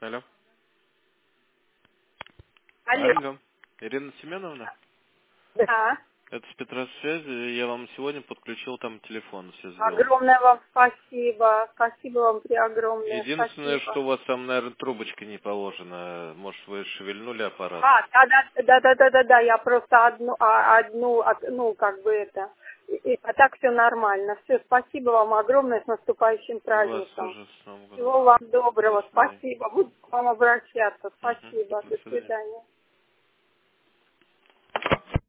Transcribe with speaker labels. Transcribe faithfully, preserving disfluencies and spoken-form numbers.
Speaker 1: Алло.
Speaker 2: Алло.
Speaker 1: Алло. Ирина Семеновна?
Speaker 2: Да.
Speaker 1: Это с Петросвязи. Я вам сегодня подключил там телефон, все сделал.
Speaker 2: Огромное вам спасибо. Спасибо вам при огромное.
Speaker 1: Единственное,
Speaker 2: Спасибо.
Speaker 1: что у вас там, наверное, трубочка не положена. Может, вы шевельнули аппарат?
Speaker 2: А, да, да, да, да, да, да, да. Я просто одну, а, одну, от- ну, как бы это. И- и- а так все нормально. Все, спасибо вам огромное, с наступающим
Speaker 1: Вас
Speaker 2: праздником.
Speaker 1: тоже с Новым годом.
Speaker 2: Всего вам
Speaker 1: До
Speaker 2: доброго.
Speaker 1: свидания.
Speaker 2: Спасибо. Буду к вам обращаться.
Speaker 1: Угу.
Speaker 2: Спасибо.
Speaker 1: До
Speaker 2: До
Speaker 1: свидания.
Speaker 2: свидания.